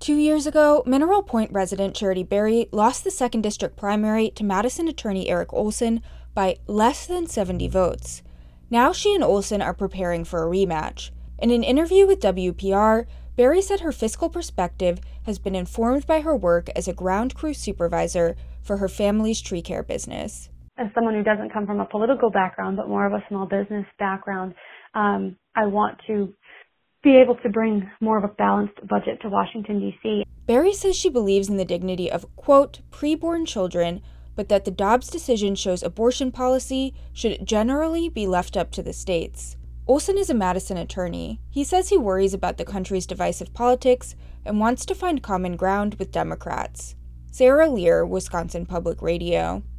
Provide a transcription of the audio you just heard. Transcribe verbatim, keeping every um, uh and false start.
Two years ago, Mineral Point resident Charity Berry lost the second District primary to Madison attorney Eric Olson by less than seventy votes. Now she and Olson are preparing for a rematch. In an interview with W P R, Berry said her fiscal perspective has been informed by her work as a ground crew supervisor for her family's tree care business. As someone who doesn't come from a political background, but more of a small business background, um, I want to be able to bring more of a balanced budget to Washington, D C Berry says she believes in the dignity of, quote, preborn children, but that the Dobbs decision shows abortion policy should generally be left up to the states. Olson is a Madison attorney. He says he worries about the country's divisive politics and wants to find common ground with Democrats. Sarah Lear, Wisconsin Public Radio.